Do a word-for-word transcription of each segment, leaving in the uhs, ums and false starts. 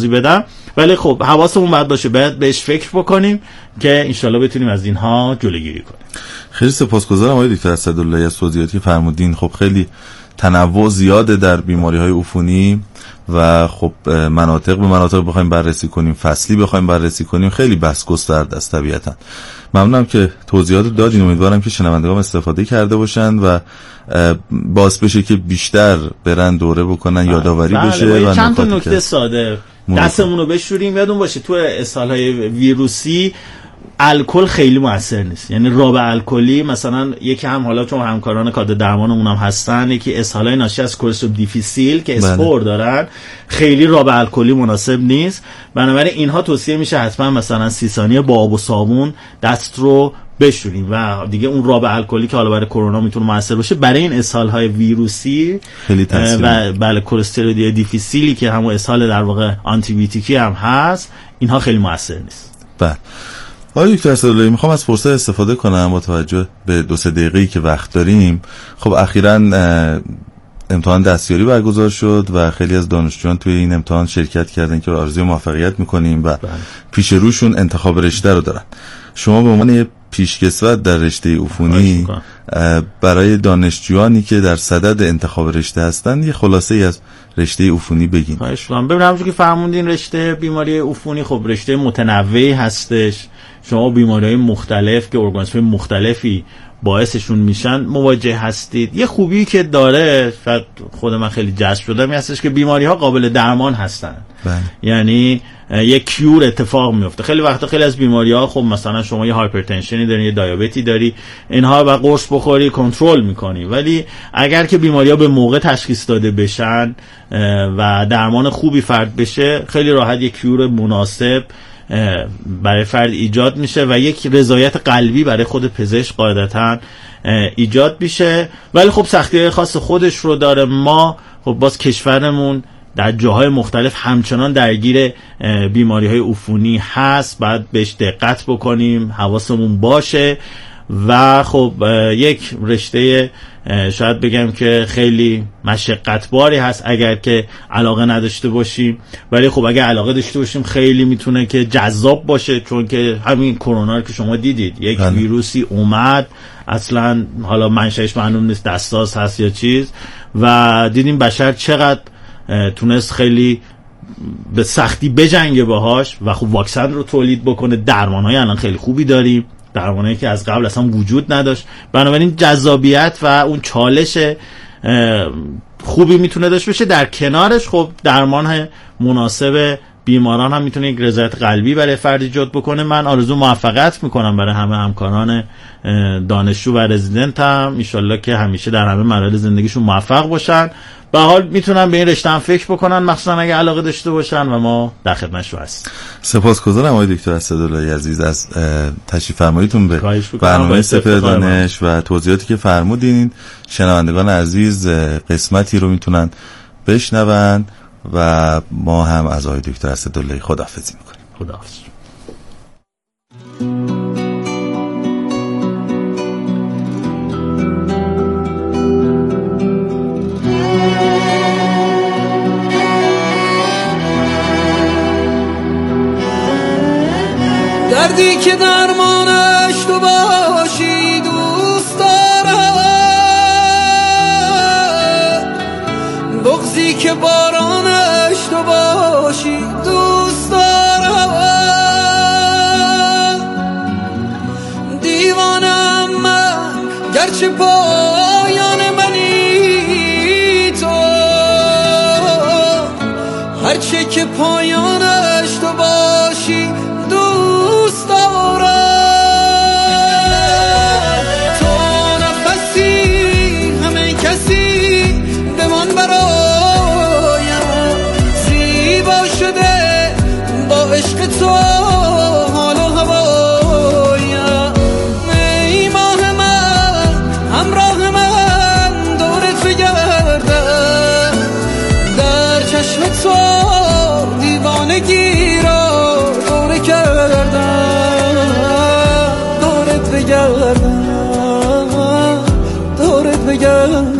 توضیح بدم، ولی خب حواسمون باید باشه، باید بهش فکر بکنیم که انشالله بتونیم از اینها جلوگیری کنیم. خیلی سپاسگزارم آقای دکتر اسداللهی از توضیحاتی که فرمودین. خب خیلی تنوع زیاده در بیماری‌های عفونی و خب مناطق به مناطق بخوایم بررسی کنیم، فصلی بخوایم بررسی کنیم، خیلی بس گسترده است طبیعتاً. ممنونم که توضیحات دادین. امیدوارم که شنوندگان استفاده کرده باشن و باعث بشه که بیشتر برن دوره بکنن، یادآوری بشه. و چند تا نکته ساده دستمون رو بشوریم. یادون باشه تو اسهال‌های ویروسی الکل خیلی موثر نیست، یعنی راب الکلی مثلا یکی هم، حالا چون همکاران کادر درمانمون هم هستن، یکی اسهالای ناشی از کلسترول دیفیسیل که اسپور دارن، خیلی راب الکلی مناسب نیست. بنابراین اینها توصیه میشه حتما مثلا سی ثانیه با آب و صابون دست رو بشوریم و دیگه اون راب الکلی که حالا برای کرونا میتونه موثر باشه، برای این اسهال‌های ویروسی خیلی تاثیر و بله کلسترول دیفیسیلی که همون اسهال در واقع آنتی بیوتیکی هم هست، اینها خیلی موثر نیست. بله. آقای دکتر اسداللهی، میخوام از فرصت استفاده کنم با توجه به دو سه دقیقه‌ای که وقت داریم. خب اخیراً امتحان دستیاری برگزار شد و خیلی از دانشجویان توی این امتحان شرکت کردن که آرزوی موفقیت میکنیم و پیش روشون انتخاب رشته رو دارن. شما به عنوان پیشکسوت در رشته عفونی برای دانشجویانی که در صدد انتخاب رشته هستن یه خلاصه ای از رشته عفونی بگین. خواهش می‌کنم. ببینم همونجوری که فرمودین رشته بیماری عفونی خب رشته متنوعی هستش. شما بیماری‌های مختلف که ارگانیسم‌های مختلفی باعثشون میشن مواجه هستید. یه خوبی که داره، شاید خود من خیلی جذب شدم، این هستش که بیماری‌ها قابل درمان هستن. بله. یعنی یه کیور اتفاق میفته. خیلی وقتا خیلی از بیماری‌ها خب مثلا شما یه هایپرتنشنی داری، یه دیابتی داری، اینها با قرص بخوری کنترل می‌کنی، ولی اگر که بیماری‌ها به موقع تشخیص داده بشن و درمان خوبی فرد بشه، خیلی راحت یک کیور مناسب برای فرد ایجاد میشه و یک رضایت قلبی برای خود پزشک قاعدتاً ایجاد میشه. ولی خب سختی‌های خاص خودش رو داره. ما خب باز کشورمون در جاهای مختلف همچنان درگیر بیماری‌های عفونی هست، باید بهش دقت بکنیم، حواسمون باشه. و خب یک رشته شاید بگم که خیلی مشقتباری هست اگر که علاقه نداشته باشیم، ولی خب اگر علاقه داشته باشیم خیلی میتونه که جذاب باشه، چون که همین کرونا رو که شما دیدید یک هن. ویروسی اومد، اصلا حالا منشأش معلوم نیست، دستاز هست یا چیز، و دیدیم بشر چقدر تونست خیلی به سختی بجنگه باهاش و خب واکسن رو تولید بکنه. درمان‌های الان خیلی خوبی داریم، درمانی که از قبل اصلا وجود نداشت. بنابراین جذابیت و اون چالش خوبی میتونه داشته باشه. در کنارش خب درمان مناسب بیماران هم میتونه یک رضایت قلبی برای فرد ایجاد بکنه. من آرزو موفقیت میکنم برای همه همکاران دانشجو و رزیدنت هم، ان شاءالله که همیشه در همه مراحل زندگیشون موفق باشن. به حال میتونن به این رشته هم فکر بکنن، مخصوصا اگه علاقه داشته باشن، و ما در خدمتشون هستیم. سپاسگزارم آقای دکتر اسداللهی عزیز از تشریف فرماییتون به برنامه سپهر دانش و توضیحاتی که فرمودین. شنوندگان عزیز قسمتی رو میتونن بشنون و ما هم از آقای دکتر اسداللهی خداحافظی میکنیم. خداحافظ. دردی که درمانش تو باشی دوست دارم، بغضی که بارانش تو باشی دوست دارم. دیوانم من گرچه پایان منی تو، هرچه که پایانش تو باشی دوست دارم. تو نفسی همه کسی بمان برایم، زیبا شده با عشق تو حال و هوایم. ای ماه من همراه من دورت بگردم، در چشم تو دیوانگی را دوره کردم، دورت بگردم، دورت بگردم.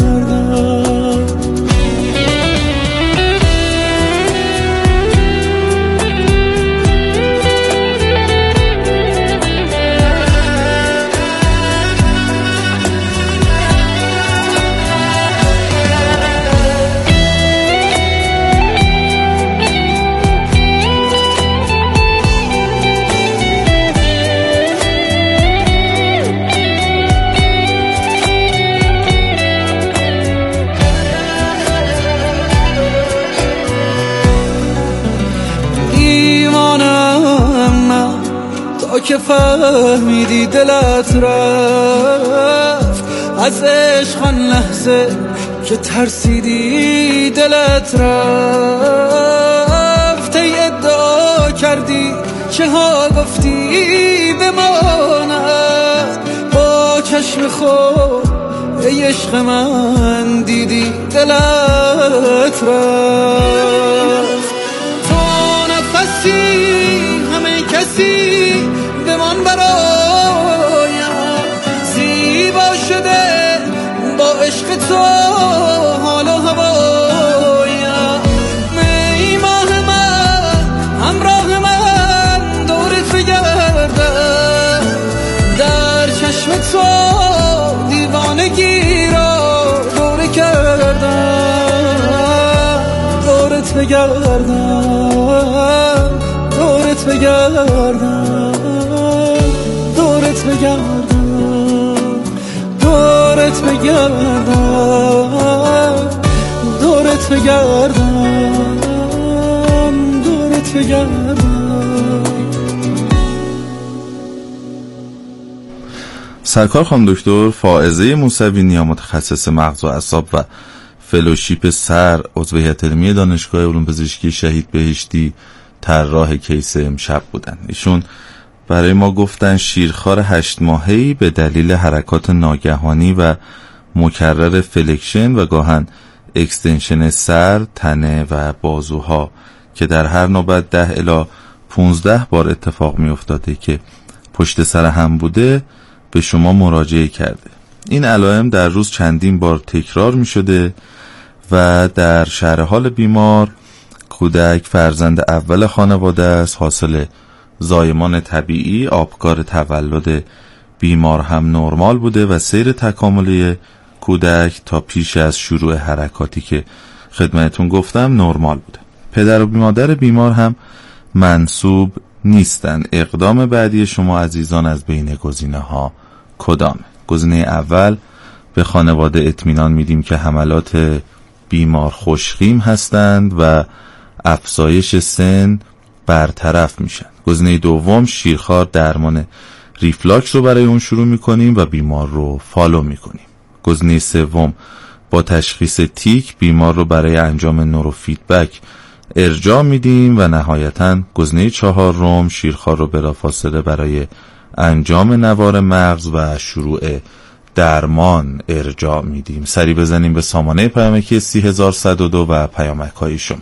که فهمیدی دلت رفت از عشق آن لحظه که ترسیدی دلت رفت ای ادعا کردی چه ها گفتی بماند با چشم خود ای عشق من دیدی دلت رفت تو نفسی همه کسی بمان برایم زیبا شده با عشق تو حال و هوایم ای ماه من همراه من دورت بگردم در چشم تو دیوانگی را دوره کردم دورت بگردم دورت بگردم دورت بگردم دورت بگردم دورت بگردم دورت بگردم. سرکار خانم دکتر فائزه موسوی نیا متخصص مغز و اعصاب و فلوشیپ سر عضو هیئت علمی دانشگاه علوم پزشکی شهید بهشتی طراح کیس امشب بودن. ایشون برای ما گفتن شیرخوار هشت ماهه‌ای به دلیل حرکات ناگهانی و مکرر فلکشن و گاهن اکستنشن سر، تنه و بازوها که در هر نوبت ده الی پونزده بار اتفاق می افتاده که پشت سر هم بوده به شما مراجعه کرده. این علائم در روز چندین بار تکرار می شده و در شرح حال بیمار کودک فرزند اول خانواده است، حاصل زایمان طبیعی، آبکار تولد بیمار هم نرمال بوده و سیر تکاملی کودک تا پیش از شروع حرکاتی که خدمتون گفتم نرمال بوده. پدر و مادر بیمار هم منسوب نیستن. اقدام بعدی شما عزیزان از بین گزینه ها کدامه؟ گزینه اول، به خانواده اطمینان میدیم که حملات بیمار خوشخیم هستند و افزایش سن برطرف میشن. گزینه دوم، شیرخوار درمان ریفلاکس رو برای اون شروع میکنیم و بیمار رو فالو میکنیم. گزینه سوم، با تشخیص تیک بیمار رو برای انجام نوروفیدبک ارجاع میدیم و نهایتاً گزینه چهارم، شیرخوار رو بلافاصله برای انجام نوار مغز و شروع درمان ارجاع میدیم. سری بزنیم به سامانه پیامکی سی هزار و صد و دو و پیامک های شما.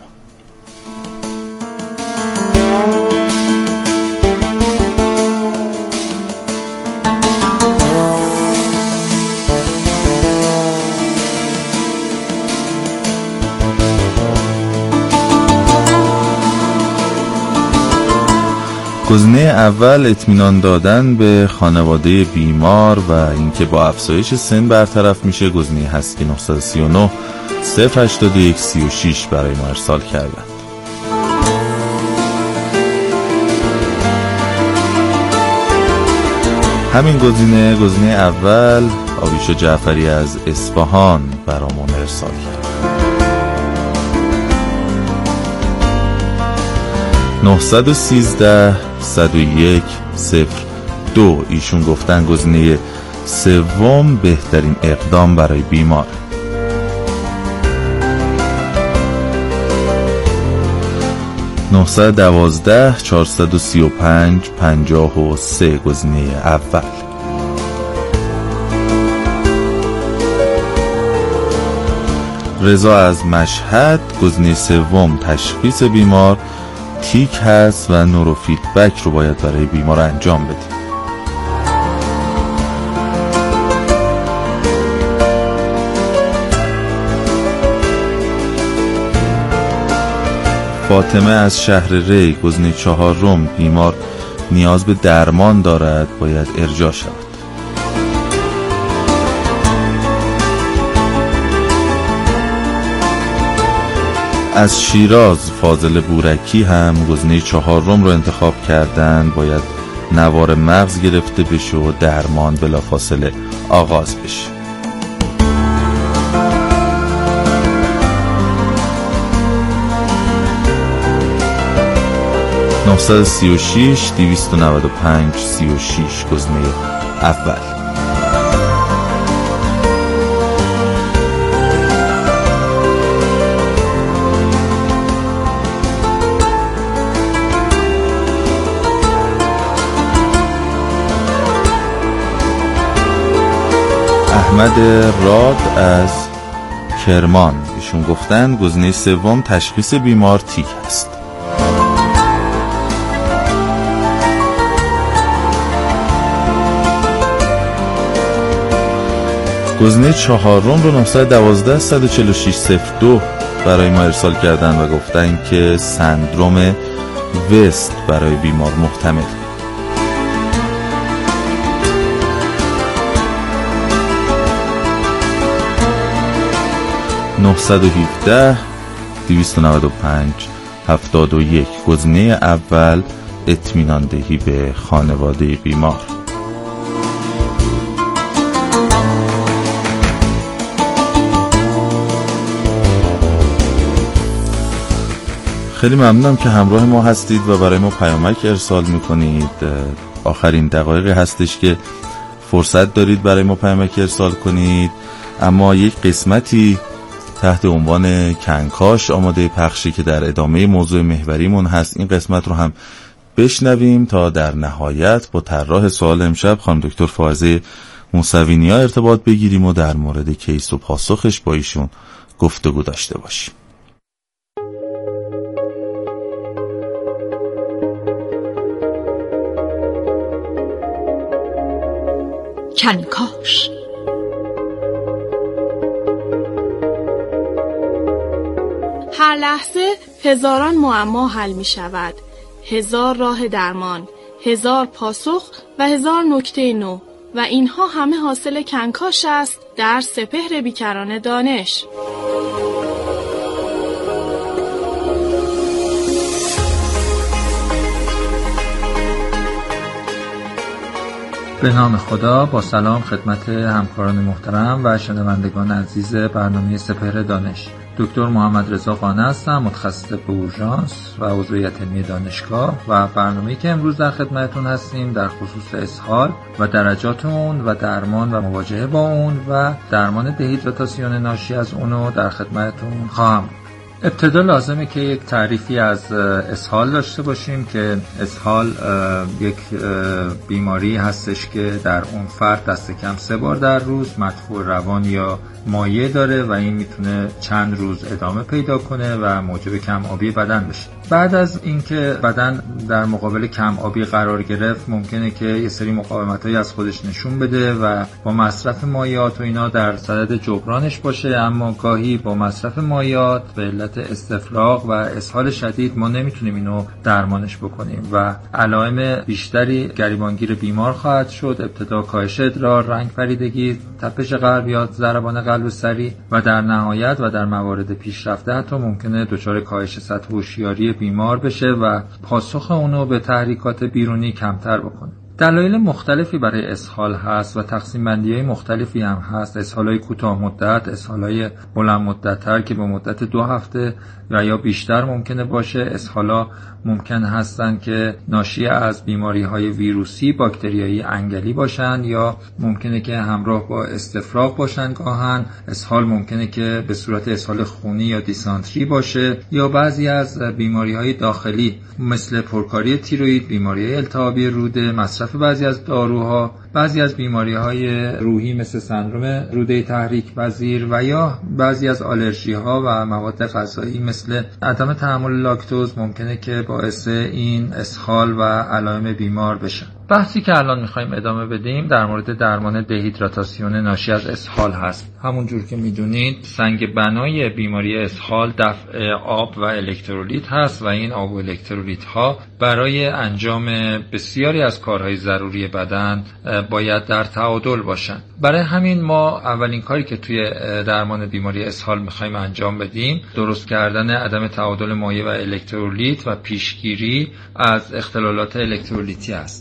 گزینه اول، اطمینان دادن به خانواده بیمار و اینکه با افزایش سن برطرف میشه، گزینه هست که نه سه نه صفر هشت یک سه شش برای ما ارسال کردن. همین گزینه گزینه اول آبیشا جعفری از اصفهان برامون ارسال کرد. نه یک سه صد و یک صفر دو ایشون گفتن گزینه سوم بهترین اقدام برای بیمار. نه یک دو چهار سه پنج پنجاه و سه گزینه اول. رضا از مشهد گزینه سوم، تشخیص بیمار تیک هست و نوروفیدبک رو باید برای بیمار انجام بدیم. فاطمه از شهر ری گزینه چهارم، بیمار نیاز به درمان دارد، باید ارجاع شود. از شیراز فاضل بورکی هم گزینه چهارم رو انتخاب کردن، باید نوار مغز گرفته بشه و درمان بلافاصله آغاز بشه. نه سه شش دویست و نود و پنج سی و شش گزینه اول. احمد راد از کرمان، ایشون گفتن گزینه سوم تشخیص بیمار تیک است. گزینه چهارم رو نه یک دو صد و چهل و شش صفر دو برای ما ارسال کردن و گفتن که سندروم وست برای بیمار محتمل. نه یک هفت دویست و نود و پنج هفتاد و یک گزینه اول اطمینان دهی به خانواده بیمار. خیلی ممنونم که همراه ما هستید و برای ما پیامک ارسال میکنید. آخرین دقایقی هستش که فرصت دارید برای ما پیامک ارسال کنید، اما یک قسمتی تحت عنوان کنکاش آماده پخشی که در ادامه موضوع محوریمون هست. این قسمت رو هم بشنویم تا در نهایت با طراح سوال امشب خانم دکتر فائزه موسوی‌نیا ارتباط بگیریم و در مورد کیس و پاسخش با ایشون گفتگو داشته باشیم. کنکاش. هر لحظه هزاران معما حل می شود، هزار راه درمان، هزار پاسخ و هزار نکته نو، و اینها همه حاصل کنکاش است در سپهر بیکران دانش. به نام خدا، با سلام خدمت همکاران محترم و شنوندگان عزیز برنامه سپهر دانش. دکتر محمد رضا قانع هستم، متخصص به اورژانس و عضویت علمی دانشگاه، و برنامه‌ای که امروز در خدمتتون هستیم در خصوص اسهال و درجات اون و درمان و مواجهه با اون و درمان دهیدراتاسیون ناشی از اونو در خدمتتون خواهم. ابتدا لازمه که یک تعریفی از اسهال داشته باشیم که اسهال یک بیماری هستش که در اون فرد دست کم سه بار در روز مدفوع روان یا مایع داره و این میتونه چند روز ادامه پیدا کنه و موجب کم آبی بدن بشه. بعد از اینکه بدن در مقابل کم آبی قرار گرفت، ممکنه که یه سری مقاومتایی از خودش نشون بده و با مصرف مایعات و اینا در صدد جبرانش باشه، اما گاهی با مصرف مایعات به علت استفراغ و اسهال شدید ما نمیتونیم اینو درمانش بکنیم و علائم بیشتری گریبانگیر بیمار خواهد شد. ابتدا کاهش ادرار، رنگ پریدگی، تپش قلب یا ضربان قلب سریع و در نهایت و در موارد پیشرفته حتی ممکنه دچار کاهش سطح هوشیاری بیمار بشه و پاسخ اونو به تحریکات بیرونی کمتر بکنه. دلایل مختلفی برای اسهال هست و تقسیم بندی‌های مختلفی هم هست. اسهال‌های کوتاه مدت، اسهال‌های بلند مدت‌تر که به مدت دو هفته و یا بیشتر ممکنه باشه. اسهال‌ها ممکن هستن که ناشی از بیماری‌های ویروسی، باکتریایی انگلی باشن یا ممکنه که همراه با استفراغ باشن. گاهن اسهال ممکنه که به صورت اسهال خونی یا دیسانتری باشه یا بعضی از بیماری‌های داخلی مثل پرکاری تیروئید، بیماری‌های التهابی روده، مصرف بعضی از داروها، بعضی از بیماری‌های روحی مثل سندرم روده تحریک پذیر و یا بعضی از آلرژی‌ها و مواد غذایی مثل عدم تحمل لاکتوز ممکنه که باعث این اسهال و علائم بیمار بشه. بحثی که الان می‌خوایم ادامه بدیم در مورد درمان دهیدراتاسیون ناشی از اسهال هست. همونجور که می‌دونید سنگ بنای بیماری اسهال دفع آب و الکترولیت هست و این آب و الکترولیت‌ها برای انجام بسیاری از کارهای ضروری بدن باید در تعادل باشن. برای همین ما اولین کاری که توی درمان بیماری اسهال می‌خوایم انجام بدیم درست کردن عدم تعادل مایع و الکترولیت و پیشگیری از اختلالات الکترولیتی است.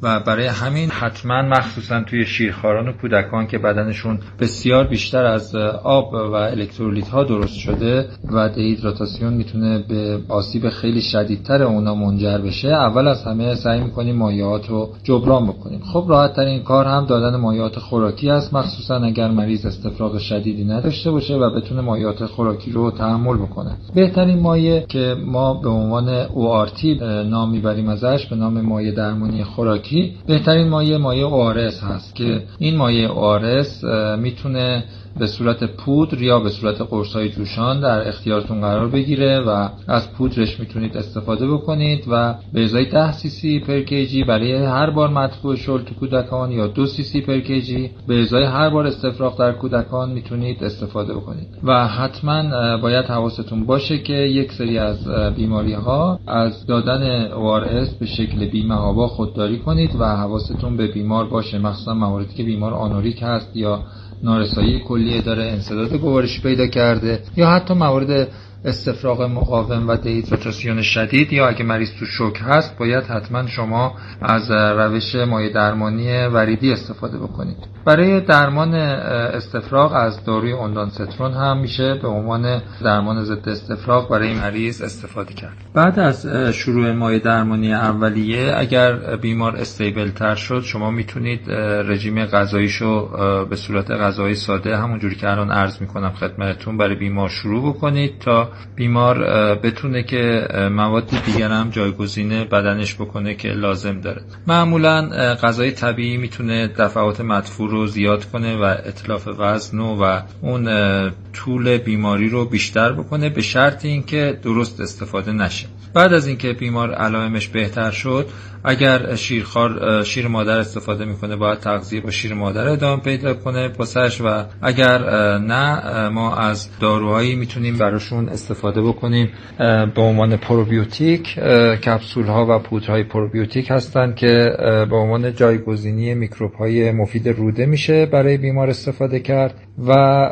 و برای همین حتما مخصوصا توی شیرخواران و کودکان که بدنشون بسیار بیشتر از آب و الکترولیت ها درست شده و دهیدراتاسیون میتونه به آسیب خیلی شدیدتر اونا منجر بشه، اول از همه سعی میکنیم مایعات رو جبران بکنیم. خب راحت ترین کار هم دادن مایعات خوراکی است، مخصوصا اگر مریض استفراغ شدیدی نداشته باشه و بتونه مایعات خوراکی رو تحمل بکنه. بهترین مایع که ما به عنوان او آر تی نام میبریم ازش، به نام مایع درمانی خوراکی، بهترین مایع مایع او آر اس هست که این مایع او آر اس میتونه به صورت پودر یا به صورت قرص‌های جوشان در اختیارتون قرار بگیره و از پودرش میتونید استفاده بکنید و به ازای ده سی سی پر کیجی برای هر بار مدفوع شل تو کودکان یا دو سی سی پر کیجی به ازای هر بار استفراغ در کودکان میتونید استفاده بکنید. و حتما باید حواستون باشه که یک سری از بیماری‌ها از دادن او آر اس به شکل بی‌محابا خودداری کنید و حواستون به بیمار باشه، مخصوصا مواردی که بیمار آنوریک هست یا نارسایی کلیه داره، انسداد گوارشی پیدا کرده یا حتی موارد استفراغ مقاوم و دهیدراتاسیون شدید، یا اگه مریض تو شوک هست باید حتما شما از روش مایع درمانی وریدی استفاده بکنید. برای درمان استفراغ از داروی اوندانسترون هم میشه به عنوان درمان ضد استفراغ برای مریض استفاده کرد. بعد از شروع مایع درمانی اولیه اگر بیمار استیبل تر شد، شما میتونید رژیم غذاییشو به صورت غذای ساده همونجوری که الان عرض میکنم خدمتتون برای بیمار شروع بکنید تا بیمار بتونه که مواد دیگر هم جایگزین بدنش بکنه که لازم داره. معمولا غذای طبیعی میتونه دفعات مدفوع رو زیاد کنه و اتلاف وزن و اون طول بیماری رو بیشتر بکنه، به شرط اینکه درست استفاده نشه. بعد از اینکه بیمار علائمش بهتر شد، اگر شیرخوار شیر مادر استفاده میکنه باید تغذیه با شیر مادر ادامه پیدا کنه پسش، و اگر نه ما از داروهایی میتونیم براشون استفاده بکنیم به عنوان پروبیوتیک. کپسول ها و پودرهای پروبیوتیک هستن که به عنوان جایگزینی میکروب های مفید روده میشه برای بیمار استفاده کرد، و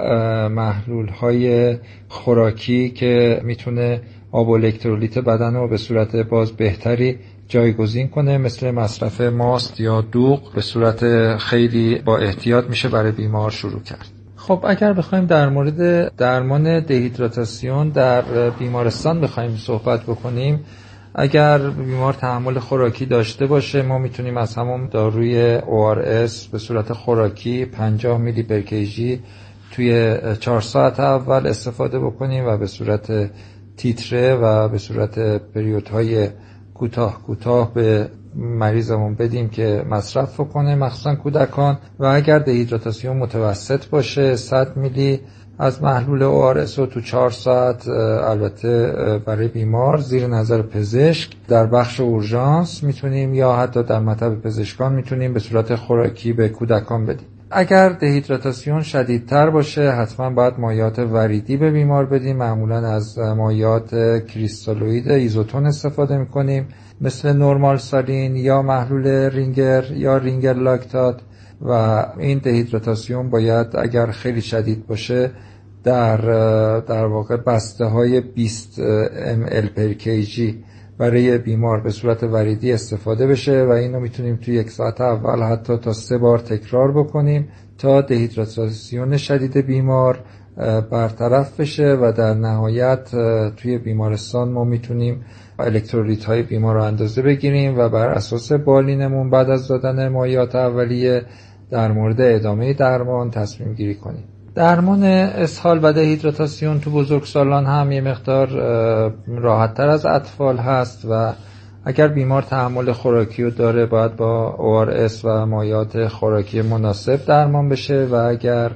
محلول های خوراکی که میتونه آب و الکترولیت بدن رو به صورت باز بهتری جایگزین کنه، مثل مصرف ماست یا دوغ به صورت خیلی با احتیاط میشه برای بیمار شروع کرد. خب اگر بخوایم در مورد درمان دهیدراتاسیون در بیمارستان بخوایم صحبت بکنیم، اگر بیمار تحمل خوراکی داشته باشه ما میتونیم از همون داروی او آر اس به صورت خوراکی پنجاه میلی پر کیجی توی چهار ساعت اول استفاده بکنیم و به صورت تیتره و به صورت پریودهای کوتاه کوتاه به مریضمون بدیم که مصرف کنه، مخصوصا کودکان. و اگر دهیدراتاسیون متوسط باشه صد میلی از محلول او آر اس رو تو چهار ساعت البته برای بیمار زیر نظر پزشک در بخش اورژانس میتونیم یا حتی در مطب پزشکان میتونیم به صورت خوراکی به کودکان بدیم. اگر دهیدراتاسیون شدیدتر باشه حتما باید مایعات وریدی به بیمار بدیم. معمولا از مایعات کریستالوئید ایزوتون استفاده میکنیم مثل نورمال سالین یا محلول رینگر یا رینگر لاکتات، و این دهیدراتاسیون باید اگر خیلی شدید باشه در در واقع بسته های بیست ام ال پر کیجی برای بیمار به صورت وریدی استفاده بشه، و اینو میتونیم توی یک ساعت اول حتی تا سه بار تکرار بکنیم تا دهیدراتاسیون شدید بیمار برطرف بشه و در نهایت توی بیمارستان ما میتونیم الکترولیت های بیمار رو اندازه بگیریم و بر اساس بالینمون بعد از دادن مایعات اولیه در مورد ادامه درمان تصمیم گیری کنیم. درمان اسهال و دهیدراتاسیون تو بزرگسالان هم یه مقدار راحت تر از اطفال هست و اگر بیمار تحمل خوراکی رو داره باید با او آر اس و مایعات خوراکی مناسب درمان بشه، و اگر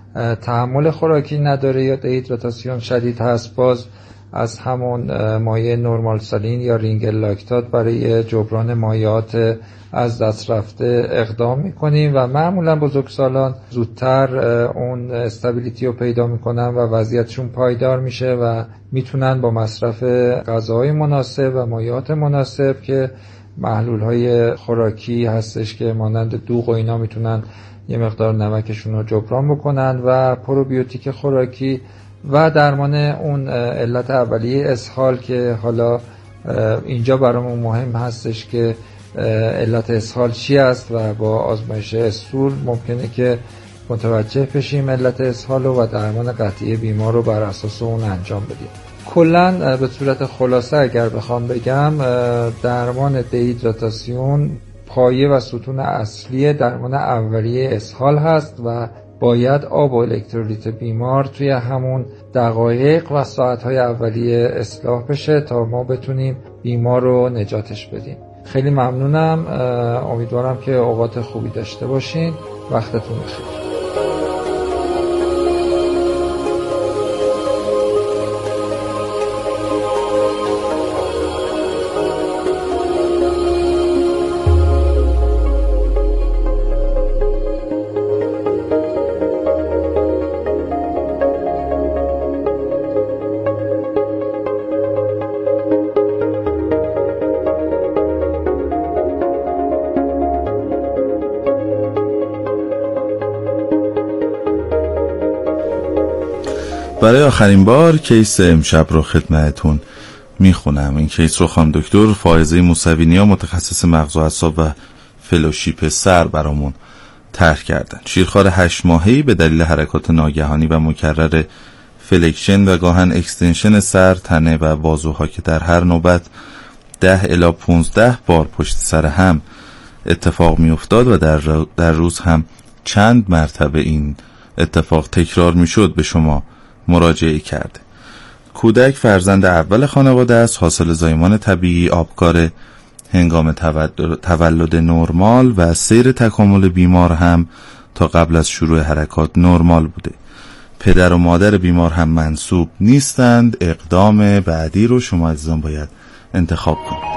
تحمل خوراکی نداره یا دهیدراتاسیون شدید هست باز از همون مایع نورمال سالین یا رینگر لاکتات برای جبران مایعات از دست رفته اقدام میکنیم و معمولا بزرگسالان زودتر اون استابیلیتی رو پیدا میکنن و وضعیتشون پایدار میشه و میتونن با مصرف غذاهای مناسب و مایعات مناسب که محلول های خوراکی هستش که مانند دوغ و اینا میتونن یه مقدار نمکشون رو جبران بکنن، و پروبیوتیک خوراکی و درمان اون علت اولیه اسهال که حالا اینجا برامون مهم هستش که علت اسهال چی است و با آزمایش استول ممکنه که متوجه بشیم علت اسهال و درمان قطعی بیمار رو بر اساس اون انجام بدیم. کلاً به صورت خلاصه اگر بخوام بگم، درمان دهیدراتاسیون پایه و ستون اصلی درمان اولیه اسهال هست و باید آب و الکترولیت بیمار توی همون دقایق و ساعتهای اولیه اصلاح بشه تا ما بتونیم بیمار رو نجاتش بدیم. خیلی ممنونم، امیدوارم که اوقات خوبی داشته باشین. وقتتون بخیر. برای آخرین بار کیس امشب رو خدمتتون میخونم. این کیس رو خانم دکتر فائزه موسوی‌نیا متخصص مغز و اعصاب و فلوشیپ سر برامون طرح کردن. شیرخوار هشت ماهه‌ای به دلیل حرکات ناگهانی و مکرر فلکشن و گاهن اکستنشن سر، تنه و بازوها که در هر نوبت ده الی پانزده بار پشت سر هم اتفاق میافتاد و در, در روز هم چند مرتبه این اتفاق تکرار میشد به شما مراجعه کرده. کودک فرزند اول خانواده است، حاصل زایمان طبیعی، آبکار هنگام تولد نرمال و سیر تکامل بیمار هم تا قبل از شروع حرکات نرمال بوده. پدر و مادر بیمار هم منسوب نیستند. اقدام بعدی رو شما عزیزان باید انتخاب کنید.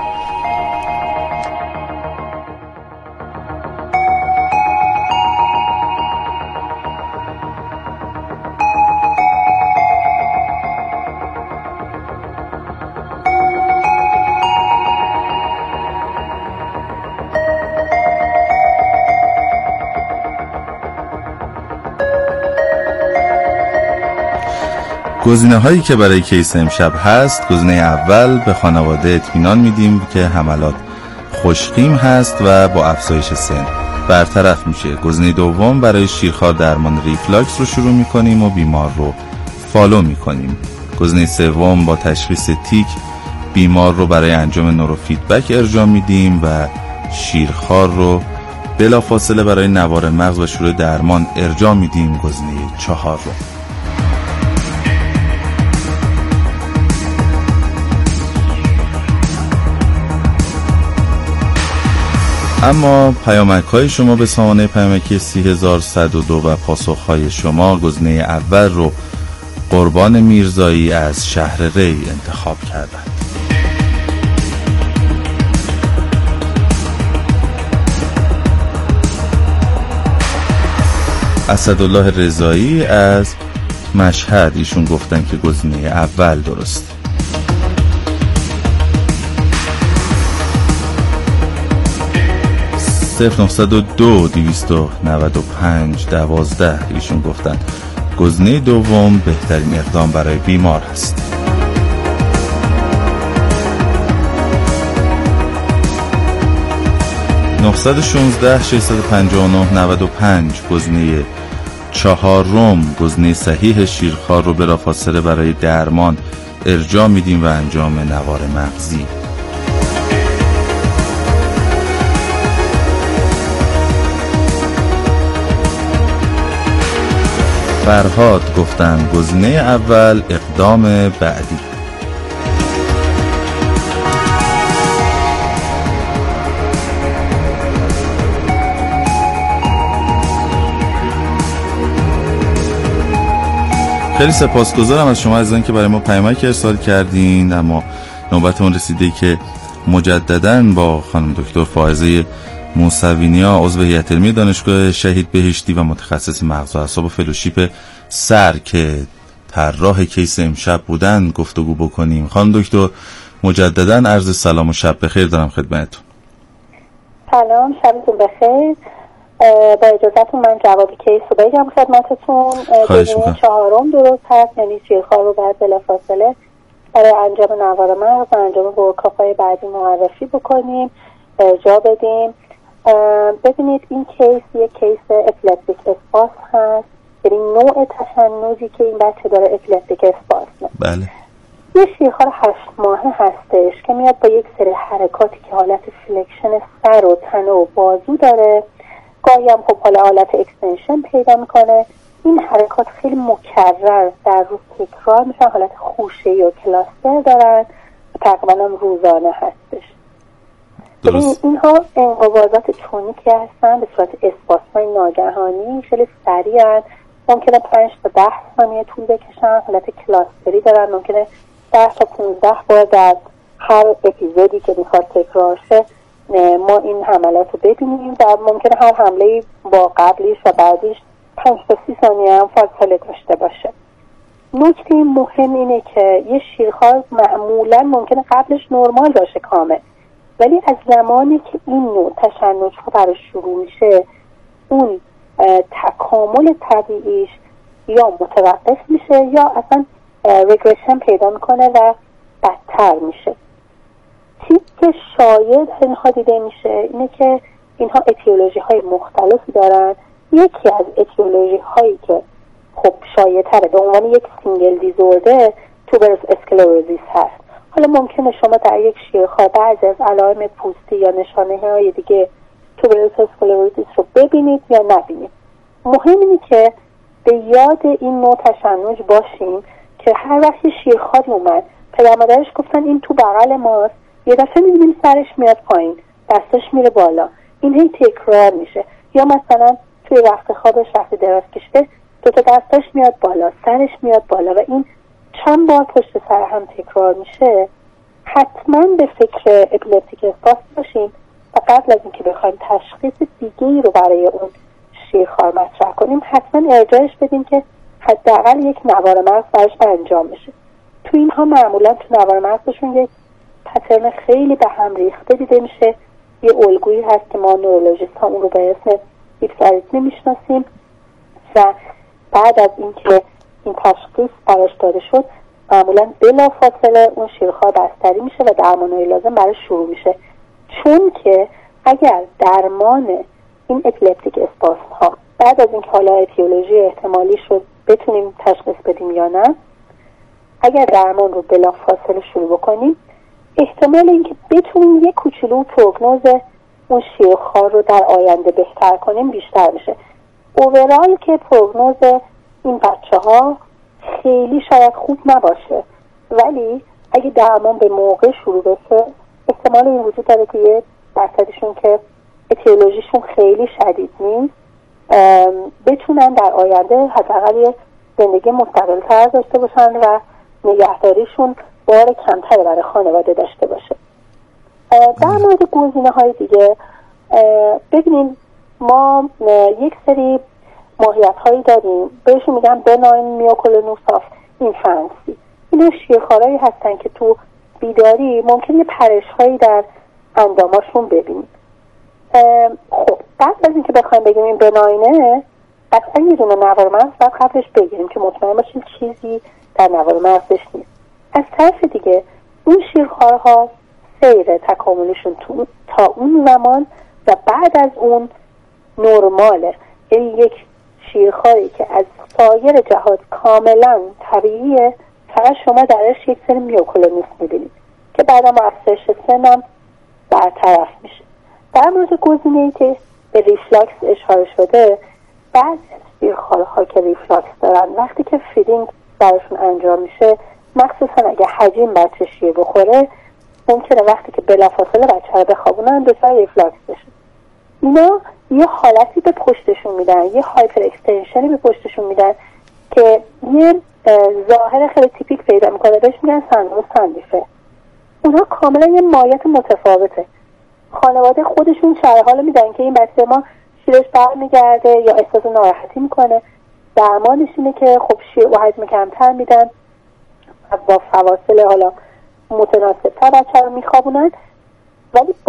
گزینه هایی که برای کیس امشب هست: گزینه اول، به خانواده اطمینان میدیم که حملات خوشخیم هست و با افزایش سن برطرف میشه. گزینه دوم، برای شیرخوار درمان ریفلاکس رو شروع میکنیم و بیمار رو فالو میکنیم. گزینه سوم، با تشخیص تیک بیمار رو برای انجام نوروفیدبک ارجاع میدیم و شیرخوار رو بلافاصله برای نوار مغز و شروع درمان ارجاع میدیم. گزینه چهار رو. اما پیامک های شما به سامانه پیامکی سی هزار و صد و دو و پاسخ های شما گزینه اول رو قربان میرزایی از شهر ری انتخاب کردند. اسدالله رضایی از مشهد، ایشون گفتن که گزینه اول درست. صفر نهصد و دو دویست و نود و پنج دوازده، ایشون گفتن گزینه دوم بهترین اقدام برای بیمار هست. نهصد و شانزده ششصد و پنجاه و نه نود و پنج، گزینه چهارم، گزینه صحیح شیرخوار رو بلافاصله برای درمان ارجاع میدیم و انجام نوار مغزی. فرهاد گفتن گزینه اول اقدام بعدی. خیلی سپاسگزارم از شما عزیزان که برای ما پیامک ارسال کردین. اما نوبت اون رسیده که مجدداً با خانم دکتر فائزه موسوی‌نیا، عضو هیئت علمی دانشگاه شهید بهشتی و متخصص مغز و اعصاب و فلوشیپ سر که طراح کیس امشب بودن گفتگو بکنیم. خانم دکتر مجدداً عرض سلام و شب بخیر دارم خدمتتون. سلام، شبتون بخیر. با اجازهتون من جواب کیس رو بگم خدمتتون. گزینه چهارم درست هست، یعنی شیرخوار رو باید بلافاصله برای انجام نوار مغز و انجام ورکاپ‌های بعدی معرفی بکنیم. ارجاع بدیم. ببینید این کیس یک کیس اپیلپتیک اسپاس هست، یعنی نوع تشنجی که این بچه داره اپیلپتیک اسپاس. بله. یه شیرخوار هشت ماهه هستش که میاد با یک سری حرکاتی که حالت فلکشن سر و تنه و بازو داره، گاهی هم خب حالا حالت اکستنشن پیدا میکنه. این حرکات خیلی مکرر در روز تکرار میشن، حالت خوشه‌ای و کلاستر دارن، تقریبا هم روزانه هستش. این اینها انقباضات تونیکی هستن به صورت اسپاسمای ناگهانی، خیلی سریعن، ممکنه پنج تا ده ثانیه طول بکشن، حالت کلاستری دارن، ممکنه ده تا پونزده بار در هر اپیزودی که میخواد تکرار شه ما این حملات رو ببینیم و ممکنه هر حمله با قبلیش و بعدیش پنج تا سی ثانیه هم فاصله داشته باشه. نکته مهم اینه که یه شیرخوار معمولا ممکنه قبلش نرمال باشه کامل، ولی از زمانی که این نوع تشنج ها براش شروع میشه اون تکامل طبیعیش یا متوقف میشه یا اصلا رگرشن پیدا میکنه و بدتر میشه. چیزی که شاید اینها دیده میشه اینه که اینها اتیولوژی های مختلفی دارن. یکی از اتیولوژی هایی که خب شایع‌تره به عنوان یک سینگل دیزوردر توبرس اسکلروزیس هست. حالا ممکنه شما در یک شیرخوار بعضی از علائم پوستی یا نشانه های دیگه توبرس اسکلروزیس رو ببینید یا نبینید. مهم اینه که به یاد این نوع تشنج باشیم که هر وقت شیرخواری اومد پدر مادرش گفتن این تو بغل ماست، یه دفعه می‌بینیم سرش میاد پایین، دستش میره بالا، این هی تکرار میشه. یا مثلا توی رخت خوابش وقتی دراز کشیده دو تا دستش میاد بالا، سرش میاد بالا و این چند بار پشت سر هم تکرار میشه. حتما به فکر اپیلپتیک اسپاس باشیم و قبل از اینکه بخوایم تشخیص دیگه‌ای رو برای اون شیرخوار مطرح کنیم حتما ارجاعش بدیم که حداقل یک نوار مغز براش انجام بشه. تو اینها معمولا تو نوار مغزشون یک پترن خیلی به هم ریخته دیده میشه. یه الگویی هست که ما نورولوژیست ها اون رو به اسم هیپساریتمی میشناسیم و بعد از اینکه این تشخیص براش داده شد معمولا بلافاصله اون شیرخوار بستری میشه و درمانهای لازم براش شروع میشه. چون که اگر درمان این اپیلپتیک اسپاس ها بعد از اینکه حالا اتیولوژی احتمالی شد بتونیم تشخیص بدیم یا نه، اگر درمان رو بلافاصله شروع بکنیم احتمال اینکه بتونیم یک کوچولو پروگنوز اون شیرخوار رو در آینده بهتر کنیم بیشتر میشه. اوورال که پروگنوز این بچه ها خیلی شاید خوب نباشه، ولی اگه درمان به موقع شروع بشه احتمال این وجود داره که یه درصدشون که اتیولوژیشون خیلی شدید نیست بتونن در آینده حداقل یه زندگی مستقل‌تر داشته باشن و نگهداریشون بار کمتری برای خانواده داشته باشه. در مورد گزینه‌های دیگه ببینیم ما یک سری ماهیت‌هایی داریم بهشون میگن بناین میوکولونوس آف اینفانسی. اینا شیرخوارایی هستن که تو بیداری ممکنه یه پرش‌هایی در انداماشون ببینیم. خب بعد از اینکه بخوایم بگیم این بناینه قطعا یه دونه نوار مغز باید قبلش بگیریم که مطمئن باشیم چیزی در نوار مغزش نیست. از طرف دیگه اون شیرخوارها سیر تکاملشون تو تا اون زمان و بعد از اون نرماله، یعنی یک شیرخواری که از سایر جهات کاملا طبیعیه، فقط شما درش یک سری میوکولونوس میبینید که بعد هم افزایش سن هم برطرف میشه. در مورد گزینه‌ای که به ریفلاکس اشاره شده، بعضی از شیرخوارها که ریفلاکس دارن وقتی که فیدینگ براشون انجام میشه، مخصوصا اگه حجم بچه شیر بخوره، ممکنه وقتی که بلافاصله بچه رو بخوابونن دچار ریفلاکس بشه. اینا یه حالتی به پشتشون میدن، یه هایپر اکستنشنی به پشتشون میدن که یه ظاهر خیلی تیپیک پیدا میکنه، بهش میگن سندروم ساندیفه. اونها کاملا یه ماهیت متفاوته. خانواده خودشون شرح حال میدن که این بچه ما شیرش برمیگرده یا احساس ناراحتی میکنه، درمانش اینه که خب شیر و حجم کمتر میدن و با فواصل حالا متناسب تر بچه رو میخوابونن، ولی